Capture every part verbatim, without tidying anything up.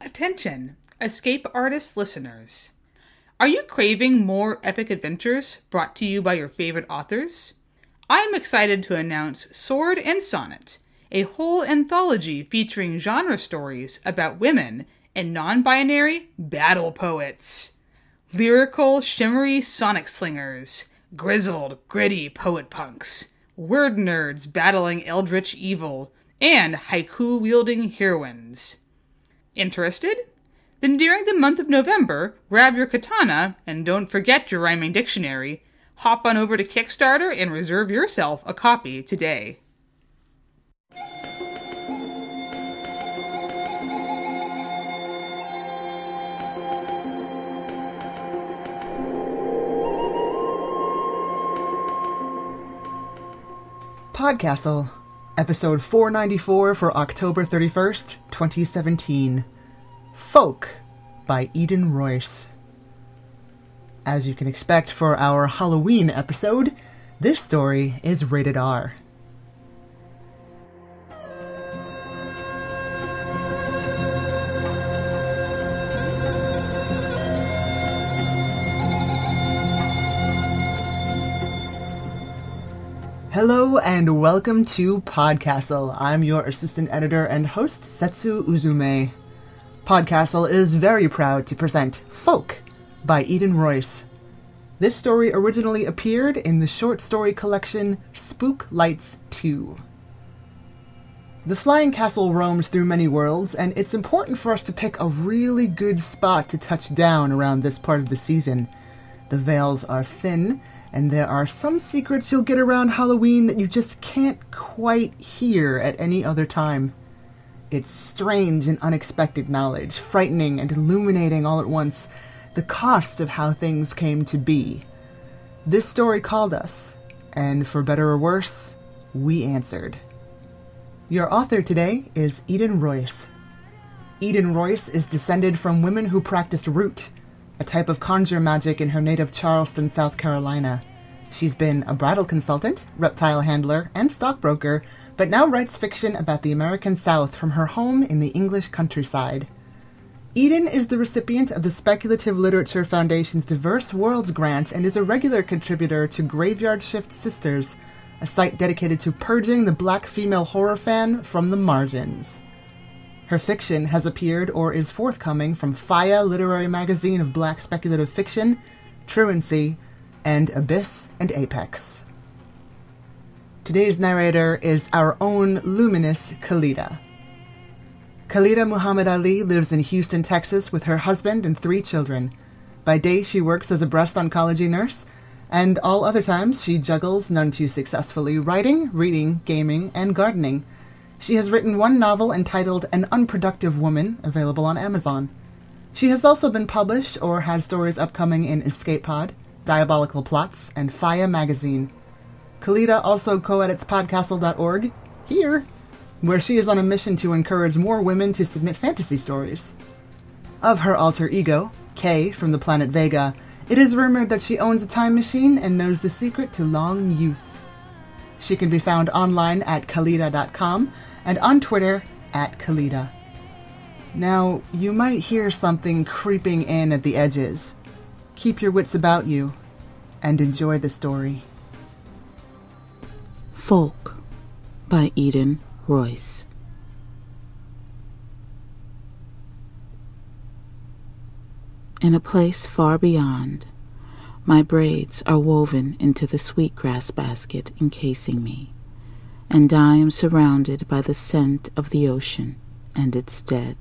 Attention, escape artist listeners. Are you craving more epic adventures brought to you by your favorite authors? I am excited to announce Sword and Sonnet, a whole anthology featuring genre stories about women and non-binary battle poets. Lyrical, shimmery sonic slingers, grizzled, gritty poet punks, word nerds battling eldritch evil, and haiku-wielding heroines. Interested? Then during the month of November, grab your katana and don't forget your rhyming dictionary. Hop on over to Kickstarter and reserve yourself a copy today. Podcastle, episode four ninety-four for October thirty-first, twenty seventeen. Folk by Eden Royce. As you can expect for our Halloween episode, this story is rated R. Hello and welcome to Podcastle. I'm your assistant editor and host, Setsu Uzume. Podcastle is very proud to present Folk by Eden Royce. This story originally appeared in the short story collection Spook Lights two. The Flying Castle roams through many worlds, and it's important for us to pick a really good spot to touch down around this part of the season. The veils are thin, and there are some secrets you'll get around Halloween that you just can't quite hear at any other time. It's strange and unexpected knowledge, frightening and illuminating all at once, the cost of how things came to be. This story called us, and for better or worse, we answered. Your author today is Eden Royce. Eden Royce is descended from women who practiced root, a type of conjure magic in her native Charleston, South Carolina. She's been a bridal consultant, reptile handler, and stockbroker, but now writes fiction about the American South from her home in the English countryside. Eden is the recipient of the Speculative Literature Foundation's Diverse Worlds Grant and is a regular contributor to Graveyard Shift Sisters, a site dedicated to purging the black female horror fan from the margins. Her fiction has appeared or is forthcoming from Faya Literary Magazine of Black Speculative Fiction, Truancy, and Abyss and Apex. Today's narrator is our own luminous Khalida. Khalida Muhammad Ali lives in Houston, Texas with her husband and three children. By day she works as a breast oncology nurse, and all other times she juggles, none too successfully, writing, reading, gaming, and gardening. She has written one novel entitled An Unproductive Woman, available on Amazon. She has also been published or had stories upcoming in Escape Pod, Diabolical Plots, and Faya Magazine. Khalida also co-edits Podcastle dot org, here, where she is on a mission to encourage more women to submit fantasy stories. Of her alter ego, Kay from the planet Vega, it is rumored that she owns a time machine and knows the secret to long youth. She can be found online at Khalida dot com and on Twitter at Khalida. Now, you might hear something creeping in at the edges. Keep your wits about you and enjoy the story. Folk by Eden Royce. In a place far beyond, my braids are woven into the sweetgrass basket encasing me, and I am surrounded by the scent of the ocean and its dead.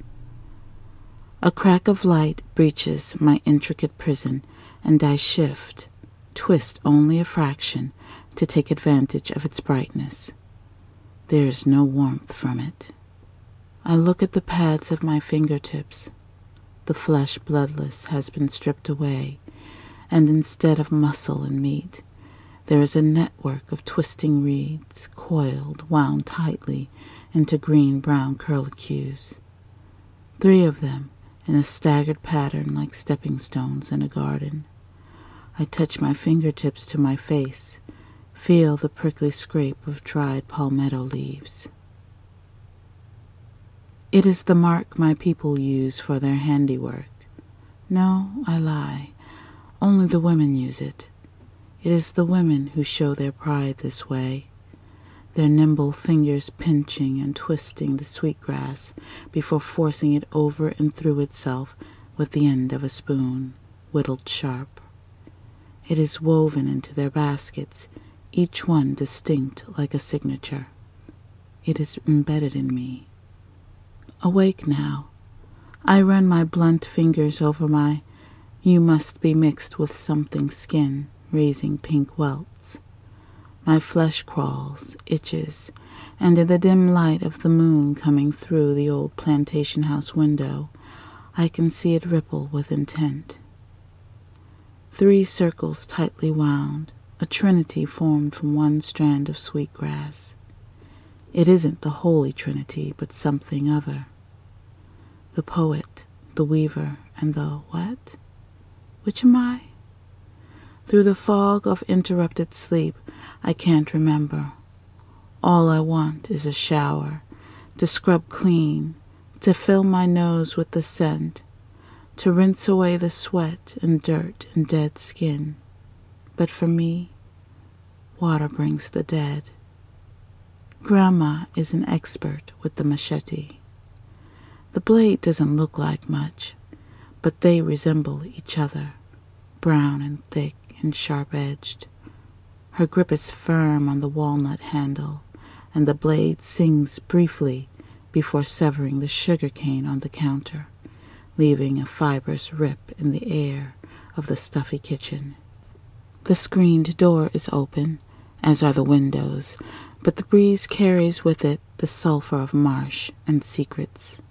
A crack of light breaches my intricate prison, and I shift, twist only a fraction to take advantage of its brightness. There is no warmth from it. I look at the pads of my fingertips. The flesh bloodless has been stripped away, and instead of muscle and meat, there is a network of twisting reeds, coiled, wound tightly into green-brown curlicues. Three of them in a staggered pattern like stepping stones in a garden. I touch my fingertips to my face, feel the prickly scrape of dried palmetto leaves. It is the mark my people use for their handiwork. No, I lie. Only the women use it. It is the women who show their pride this way, their nimble fingers pinching and twisting the sweetgrass before forcing it over and through itself with the end of a spoon, whittled sharp. It is woven into their baskets, each one distinct like a signature. It is embedded in me. Awake now, I run my blunt fingers over my you must be mixed with something skin, raising pink welts. My flesh crawls, itches, and in the dim light of the moon coming through the old plantation house window, I can see it ripple with intent. Three circles tightly wound, a trinity formed from one strand of sweetgrass. It isn't the Holy Trinity, but something other. The poet, the weaver, and the what? Which am I? Through the fog of interrupted sleep, I can't remember. All I want is a shower, to scrub clean, to fill my nose with the scent, to rinse away the sweat and dirt and dead skin. But for me, water brings the dead. Grandma is an expert with the machete. The blade doesn't look like much, but they resemble each other, brown and thick and sharp-edged. Her grip is firm on the walnut handle, and the blade sings briefly before severing the sugar cane on the counter, leaving a fibrous rip in the air of the stuffy kitchen. The screened door is open, as are the windows, but the breeze carries with it the sulphur of marsh and secrets.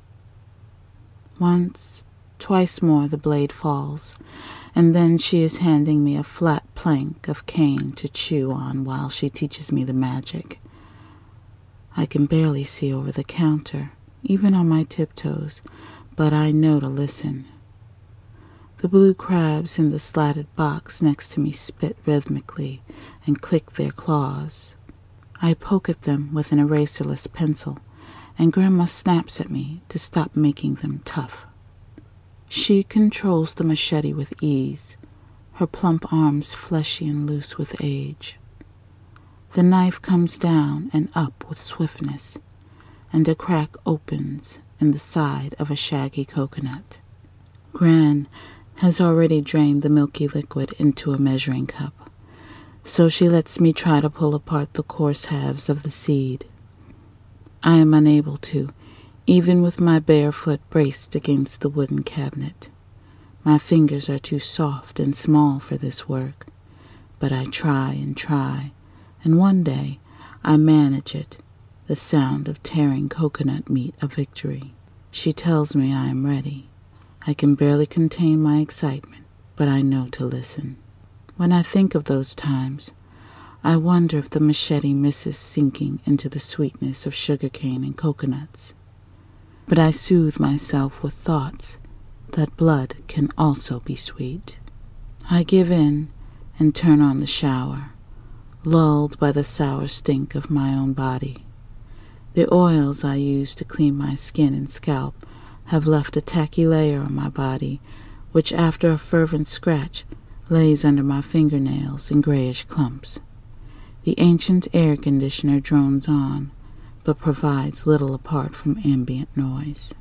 Once, twice more the blade falls, and then she is handing me a flat plank of cane to chew on while she teaches me the magic. I can barely see over the counter, even on my tiptoes, but I know to listen. The blue crabs in the slatted box next to me spit rhythmically and click their claws. I poke at them with an eraserless pencil, and Grandma snaps at me to stop making them tough. She controls the machete with ease, her plump arms fleshy and loose with age. The knife comes down and up with swiftness, and a crack opens in the side of a shaggy coconut. Gran has already drained the milky liquid into a measuring cup, so she lets me try to pull apart the coarse halves of the seed. I am unable to, even with my bare foot braced against the wooden cabinet. My fingers are too soft and small for this work, but I try and try, and one day I manage it, the sound of tearing coconut meat a victory. She tells me I am ready. I can barely contain my excitement, but I know to listen. When I think of those times, I wonder if the machete misses sinking into the sweetness of sugarcane and coconuts. But I soothe myself with thoughts that blood can also be sweet. I give in and turn on the shower, lulled by the sour stink of my own body. The oils I use to clean my skin and scalp have left a tacky layer on my body, which after a fervent scratch lays under my fingernails in grayish clumps. The ancient air conditioner drones on, but provides little apart from ambient noise.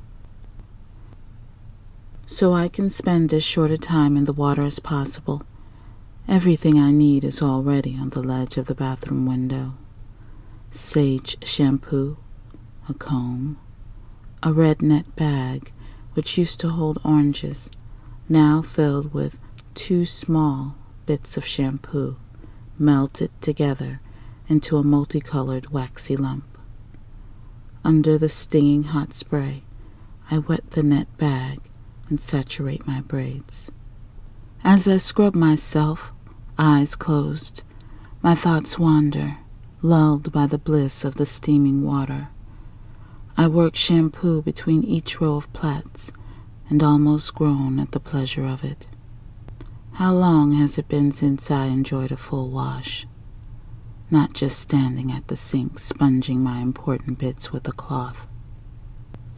So I can spend as short a time in the water as possible. Everything I need is already on the ledge of the bathroom window. Sage shampoo, a comb, a red net bag which used to hold oranges, now filled with two small bits of shampoo, melted together into a multicolored waxy lump. Under the stinging hot spray, I wet the net bag and saturate my braids. As I scrub myself, eyes closed, my thoughts wander, lulled by the bliss of the steaming water. I work shampoo between each row of plaits, and almost groan at the pleasure of it. How long has it been since I enjoyed a full wash? Not just standing at the sink sponging my important bits with a cloth.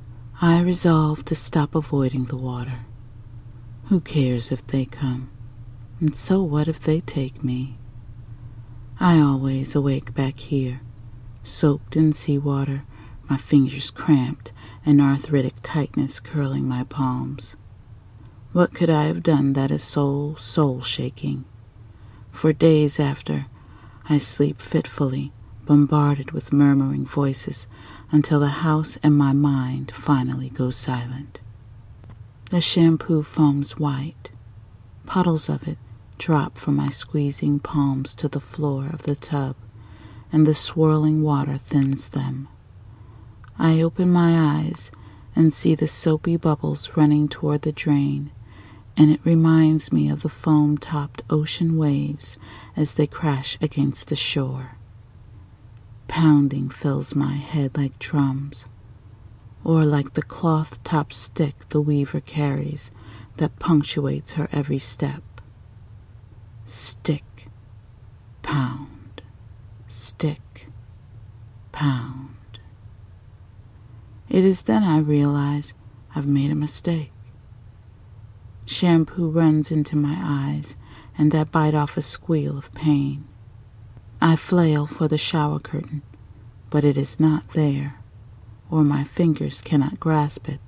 I resolve to stop avoiding the water. Who cares if they come? And so what if they take me? I always awake back here, soaked in seawater, my fingers cramped, and arthritic tightness curling my palms. What could I have done that is so soul-shaking? For days after, I sleep fitfully, bombarded with murmuring voices, until the house and my mind finally go silent. The shampoo foams white. Puddles of it drop from my squeezing palms to the floor of the tub, and the swirling water thins them. I open my eyes and see the soapy bubbles running toward the drain, and it reminds me of the foam-topped ocean waves as they crash against the shore. Pounding fills my head like drums, or like the cloth-topped stick the weaver carries that punctuates her every step. Stick, pound, stick, pound. It is then I realize I've made a mistake. Shampoo runs into my eyes, and I bite off a squeal of pain. I flail for the shower curtain, but it is not there, or my fingers cannot grasp it.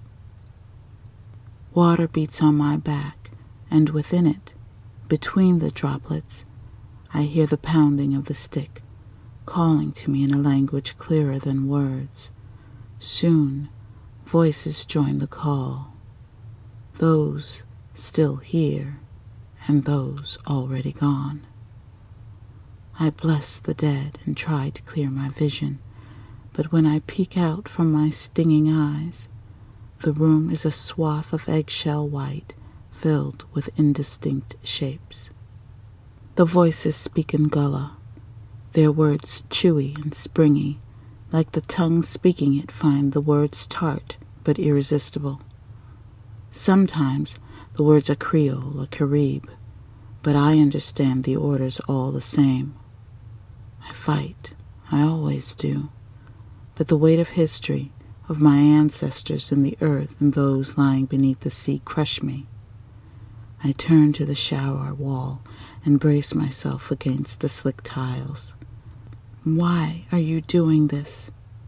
Water beats on my back, and within it, between the droplets, I hear the pounding of the stick, calling to me in a language clearer than words. Soon, voices join the call, those still here and those already gone. I bless the dead and try to clear my vision, but when I peek out from my stinging eyes, the room is a swath of eggshell white filled with indistinct shapes. The voices speak in Gullah, their words chewy and springy, like the tongue speaking it find the words tart but irresistible. Sometimes the words are Creole or Carib, but I understand the orders all the same. I fight, I always do, but the weight of history, of my ancestors in the earth and those lying beneath the sea crush me. I turn to the shower wall and brace myself against the slick tiles. Why are you doing this?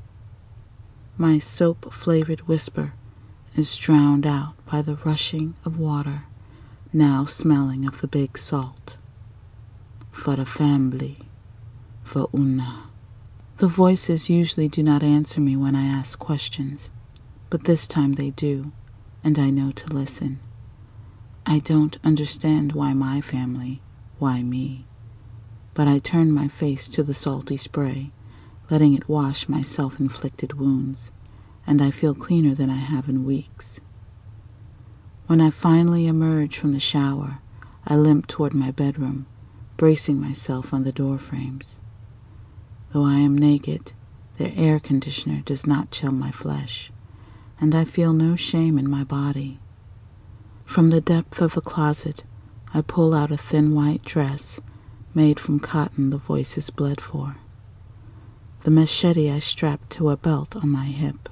My soap-flavored whisper is drowned out by the rushing of water, now smelling of the big salt. For the family, for Una. The voices usually do not answer me when I ask questions, but this time they do, and I know to listen. I don't understand why my family, why me, but I turn my face to the salty spray, letting it wash my self-inflicted wounds, and I feel cleaner than I have in weeks. When I finally emerge from the shower, I limp toward my bedroom, bracing myself on the door frames. Though I am naked, their air conditioner does not chill my flesh, and I feel no shame in my body. From the depth of the closet, I pull out a thin white dress made from cotton the voices bled for. The machete I strap to a belt on my hip.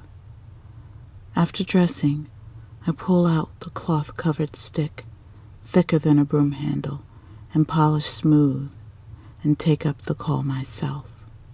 After dressing, I pull out the cloth-covered stick, thicker than a broom handle, and polish smooth, and take up the call myself.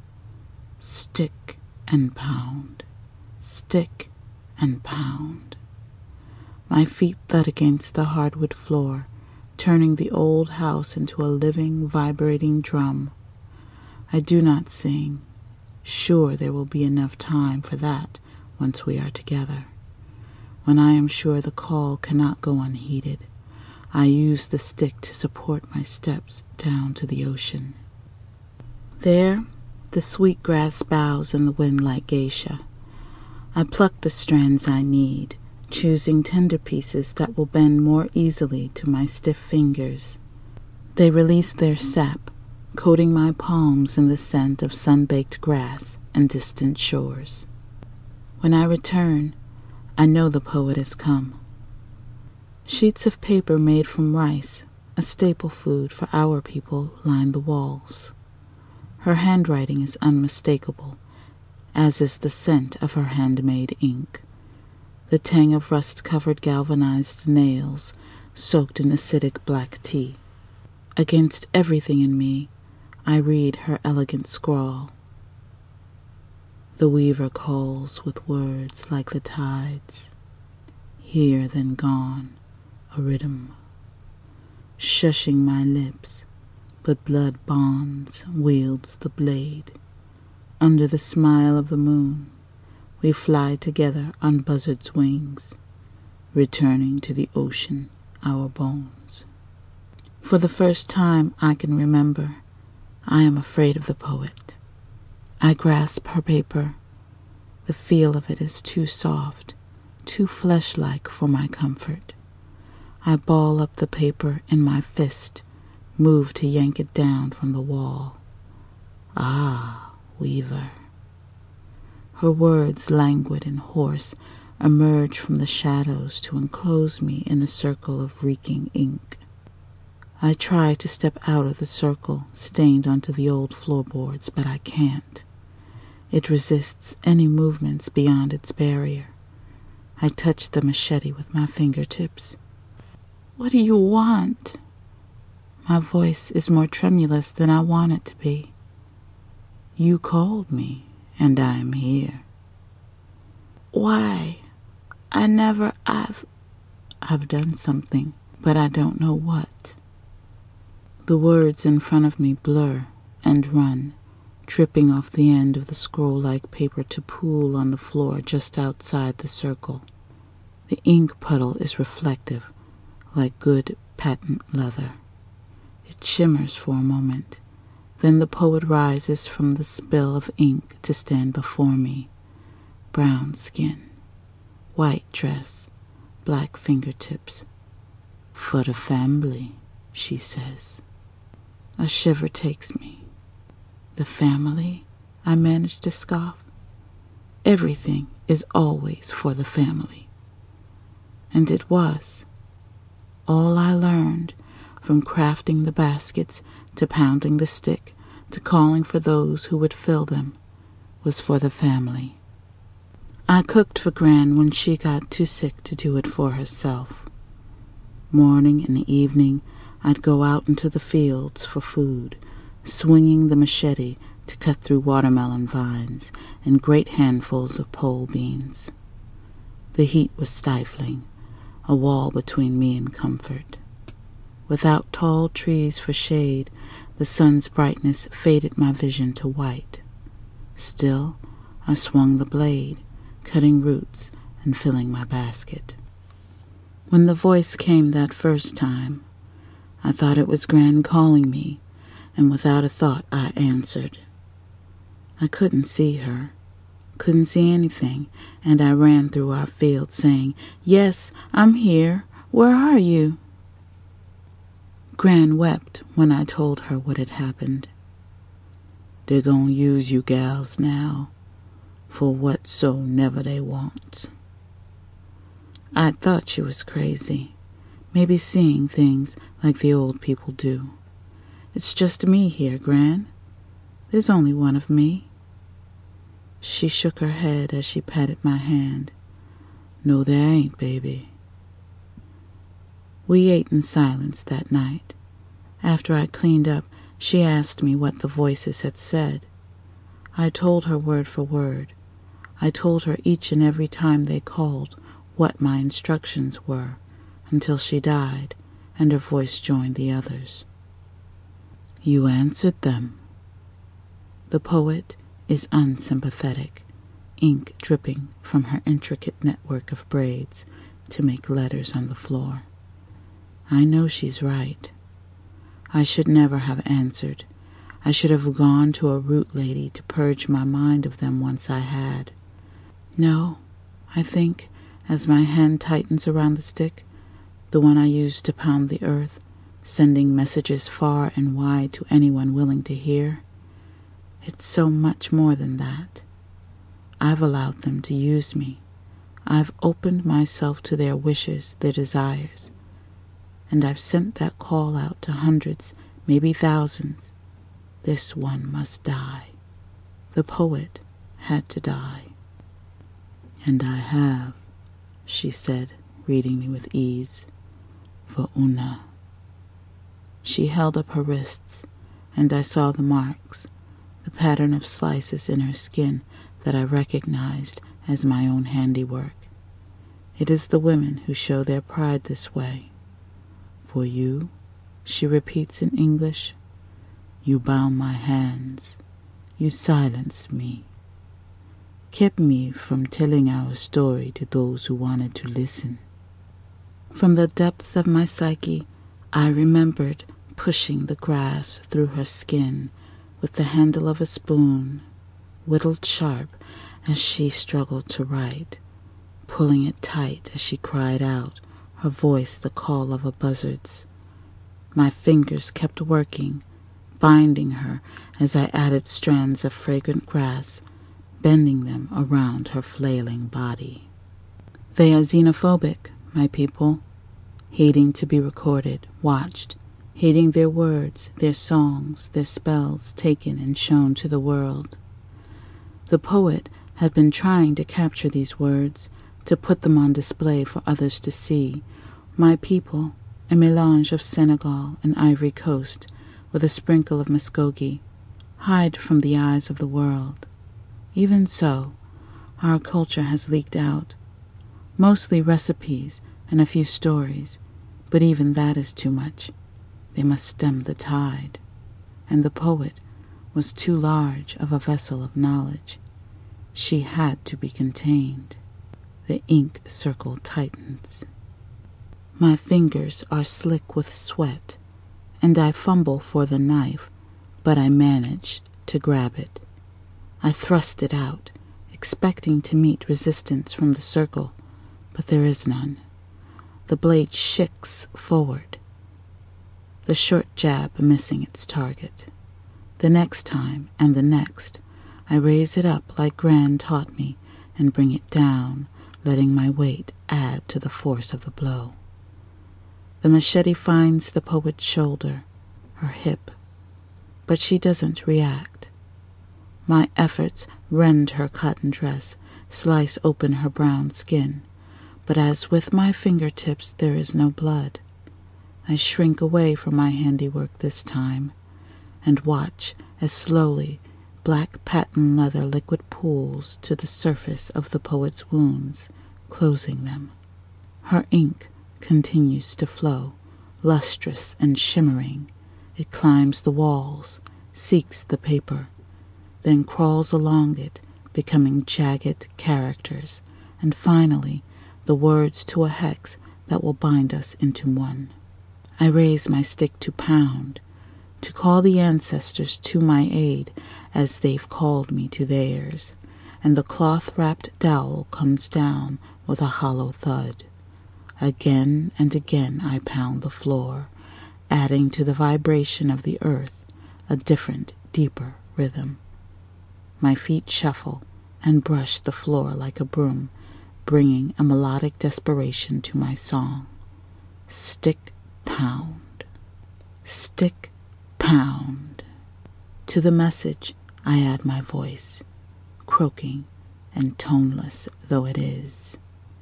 Stick and pound, stick and pound. My feet thud against the hardwood floor, turning the old house into a living, vibrating drum. I do not sing. Sure, there will be enough time for that once we are together. When I am sure the call cannot go unheeded, I use the stick to support my steps down to the ocean. There, the sweetgrass bows in the wind like geisha. I pluck the strands I need, choosing tender pieces that will bend more easily to my stiff fingers. They release their sap, coating my palms in the scent of sun-baked grass and distant shores. When I return, I know the poet has come. Sheets of paper made from rice, a staple food for our people, line the walls. Her handwriting is unmistakable, as is the scent of her handmade ink. the tang of rust-covered galvanized nails soaked in acidic black tea. Against everything in me, I read her elegant scrawl. The weaver calls with words like the tides, here then gone, a rhythm. Shushing my lips, but blood bonds wields the blade. Under the smile of the moon, we fly together on buzzards' wings, returning to the ocean our bones. For the first time I can remember, I am afraid of the poet. I grasp her paper. The feel of it is too soft, too flesh-like for my comfort. I ball up the paper in my fist, move to yank it down from the wall. Ah, weaver. Her words, languid and hoarse, emerge from the shadows to enclose me in a circle of reeking ink. I try to step out of the circle, stained onto the old floorboards, but I can't. It resists any movements beyond its barrier. I touch the machete with my fingertips. What do you want? My voice is more tremulous than I want it to be. You called me, and I am here. Why? I never, I've, I've done something, but I don't know what. The words in front of me blur and run, tripping off the end of the scroll-like paper to pool on the floor just outside the circle. The ink puddle is reflective, like good patent leather. It shimmers for a moment. Then the poet rises from the spill of ink to stand before me. Brown skin, white dress, black fingertips. For the family, she says. A shiver takes me. The family, I manage to scoff. Everything is always for the family. And it was. All I learned, from crafting the baskets to pounding the stick to calling for those who would fill them, was for the family. I cooked for Gran when she got too sick to do it for herself. Morning and evening, I'd go out into the fields for food, swinging the machete to cut through watermelon vines and great handfuls of pole beans. The heat was stifling, a wall between me and comfort. Without tall trees for shade, the sun's brightness faded my vision to white. Still, I swung the blade, cutting roots and filling my basket. When the voice came that first time, I thought it was Gran calling me, and without a thought I answered. I couldn't see her, couldn't see anything, and I ran through our field saying, "Yes, I'm here. Where are you?" Gran wept when I told her what had happened. "They're gonna use you gals now, for whatsoever they want." I thought she was crazy, maybe seeing things like the old people do. "It's just me here, Gran. There's only one of me." She shook her head as she patted my hand. "No, there ain't, baby." We ate in silence that night. After I cleaned up, she asked me what the voices had said. I told her word for word. I told her each and every time they called what my instructions were, until she died and her voice joined the others. "You answered them." The poet is unsympathetic, ink dripping from her intricate network of braids to make letters on the floor. I know she's right. I should never have answered. I should have gone to a root lady to purge my mind of them once I had. No, I think, as my hand tightens around the stick, the one I used to pound the earth, sending messages far and wide to anyone willing to hear, it's so much more than that. I've allowed them to use me. I've opened myself to their wishes, their desires, and I've sent that call out to hundreds, maybe thousands. This one must die. The poet had to die. And I have, she said, reading me with ease. For Una. She held up her wrists, and I saw the marks, the pattern of slices in her skin that I recognized as my own handiwork. It is the women who show their pride this way. For you, she repeats in English, you bound my hands, you silenced me, kept me from telling our story to those who wanted to listen. From the depths of my psyche, I remembered pushing the grass through her skin with the handle of a spoon, whittled sharp as she struggled to write, pulling it tight as she cried out, her voice the call of a buzzard's. My fingers kept working, binding her as I added strands of fragrant grass, bending them around her flailing body. They are xenophobic, my people, hating to be recorded, watched, hating their words, their songs, their spells taken and shown to the world. The poet had been trying to capture these words, to put them on display for others to see. My people, a melange of Senegal and Ivory Coast, with a sprinkle of Muskogee, hide from the eyes of the world. Even so, our culture has leaked out, mostly recipes and a few stories, but even that is too much. They must stem the tide, and the poet was too large of a vessel of knowledge. She had to be contained. The ink circle tightens. My fingers are slick with sweat, and I fumble for the knife, but I manage to grab it. I thrust it out, expecting to meet resistance from the circle, but there is none. The blade shifts forward, the short jab missing its target. The next time, and the next, I raise it up like Gran taught me and bring it down, letting my weight add to the force of the blow. The machete finds the poet's shoulder, her hip, but she doesn't react. My efforts rend her cotton dress, slice open her brown skin, but as with my fingertips there is no blood, I shrink away from my handiwork this time, and watch as slowly black patent leather liquid pools to the surface of the poet's wounds, closing them. Her ink continues to flow, lustrous and shimmering. It climbs the walls, seeks the paper, then crawls along it, becoming jagged characters, and finally the words to a hex that will bind us into one. I raise my stick to pound, to call the ancestors to my aid as they've called me to theirs, and the cloth-wrapped dowel comes down with a hollow thud. Again and again I pound the floor, adding to the vibration of the earth a different, deeper rhythm. My feet shuffle and brush the floor like a broom, bringing a melodic desperation to my song. Stick, pound. Stick, pound. To the message I add my voice, croaking and toneless though it is.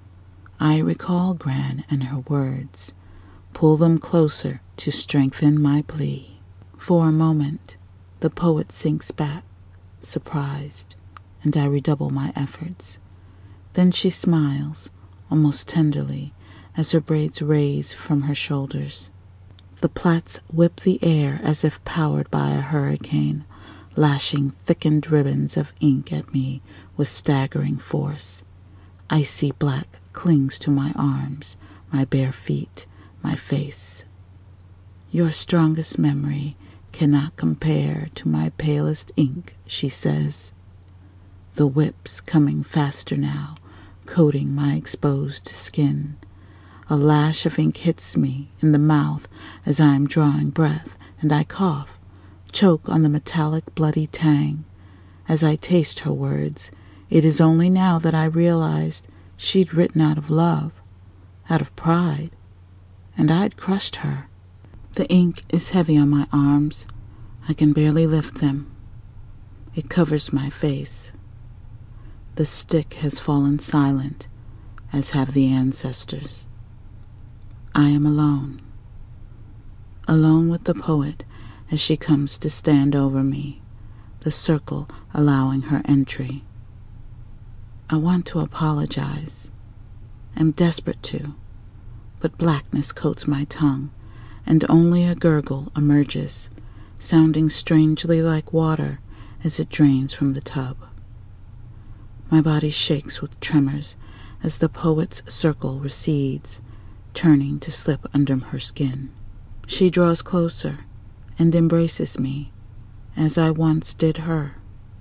I recall Gran and her words, pull them closer to strengthen my plea. For a moment, the poet sinks back, surprised, and I redouble my efforts. Then she smiles, almost tenderly, as her braids raise from her shoulders. The plaits whip the air as if powered by a hurricane, lashing thickened ribbons of ink at me with staggering force. Icy black clings to my arms, my bare feet, my face. Your strongest memory cannot compare to my palest ink, she says. The whips coming faster now, coating my exposed skin. A lash of ink hits me in the mouth as I am drawing breath, and I cough, choke on the metallic bloody tang. As I taste her words, it is only now that I realized she'd written out of love, out of pride, and I'd crushed her. The ink is heavy on my arms. I can barely lift them. It covers my face. The stick has fallen silent, as have the ancestors. I am alone. Alone with the poet as she comes to stand over me, the circle allowing her entry. I want to apologize. Am desperate to, but blackness coats my tongue, and only a gurgle emerges, sounding strangely like water as it drains from the tub. My body shakes with tremors as the poet's circle recedes, turning to slip under her skin. She draws closer and embraces me as I once did her.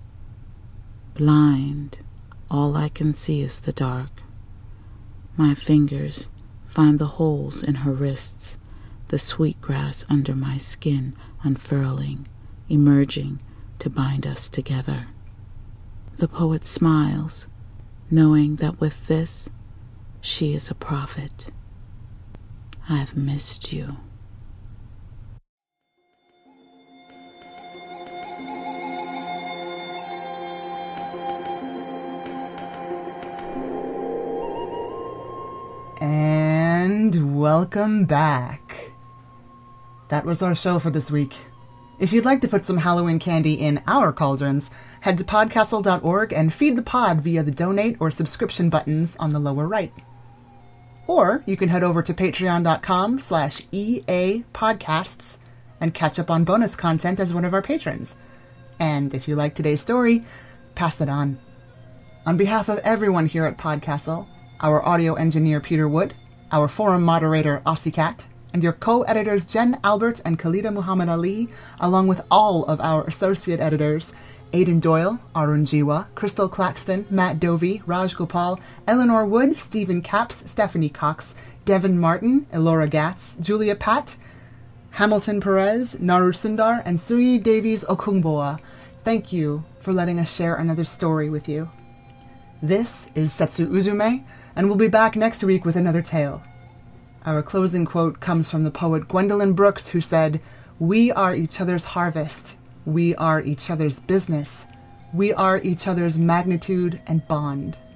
Blind, all I can see is the dark. My fingers find the holes in her wrists, the sweet grass under my skin unfurling, emerging to bind us together. The poet smiles, knowing that with this, she is a prophet. I've missed you. And welcome back. That was our show for this week. If you'd like to put some Halloween candy in our cauldrons, head to podcastle dot org and feed the pod via the donate or subscription buttons on the lower right. Or you can head over to patreon.com slash EA podcasts and catch up on bonus content as one of our patrons. And if you like today's story, pass it on. On behalf of everyone here at Podcastle, our audio engineer Peter Wood, our forum moderator Aussie Cat, and your co-editors Jen Albert and Khalida Muhammad Ali, along with all of our associate editors, Aidan Doyle, Arun Jiwa, Crystal Claxton, Matt Dovey, Raj Gopal, Eleanor Wood, Stephen Capps, Stephanie Cox, Devin Martin, Elora Gatz, Julia Pat, Hamilton Perez, Naru Sundar, and Suyi Davies Okungboa. Thank you for letting us share another story with you. This is Setsu Uzume, and we'll be back next week with another tale. Our closing quote comes from the poet Gwendolyn Brooks, who said, "We are each other's harvest. We are each other's business. We are each other's magnitude and bond."